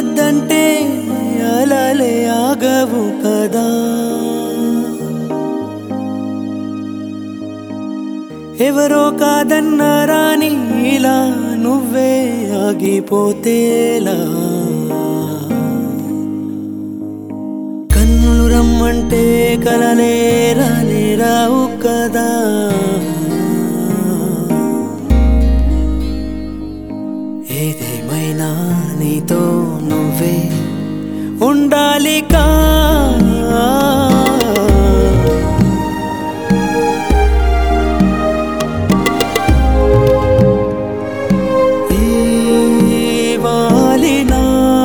వద్దంటే అలలే ఆగవు కదా. ఎవరో కాదన్నారాని ఇలా నువ్వే ఆగిపోతేలా. కన్నులు రమ్మంటే కలలే రానే రావు కదా. ఏదేమైనా నీతో నువ్వే ఉండాలిగా. వాలిన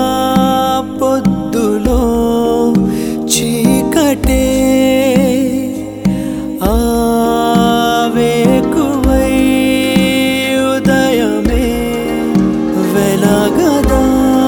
పొద్దులో చీకటే ఆవేకువై ఉదయమే వెలగదా.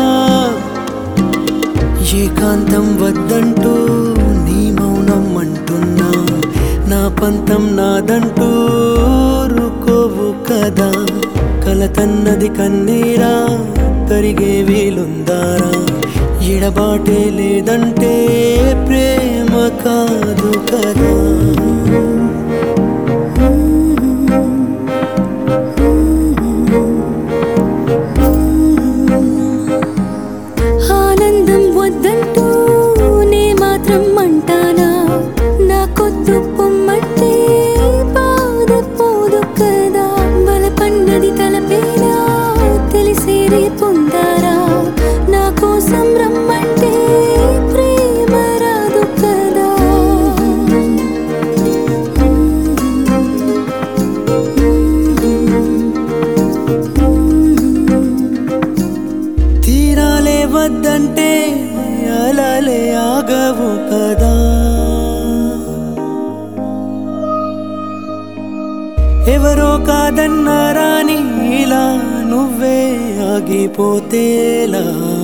ఏకాంతం వద్దంటూ నీ మౌనం అంటున్నా, నా పంతం నాదంటూ రుకోవు కదా. కలతన్నది కన్నీరా కరిగే వీలుందారా. ఎడబాటే లేదంటే ప్రేమ కాదు కదా. ఆనందం వద్దంటూ నే మాత్రం అంటానా, నా కొద్దు పొమ్మంటే బాధ పోదు కదా. బలపన్నది తలపేనా తెలిసేరే పొందారా, నా కోసం రమ్మంటే ప్రేమ రాదు కదా. తీరాలే వద్దంటే అలలే ఆగవు కదా. ఎవరో కాదన్నారాని ఇలా నువ్వే ఆగిపోతేలా.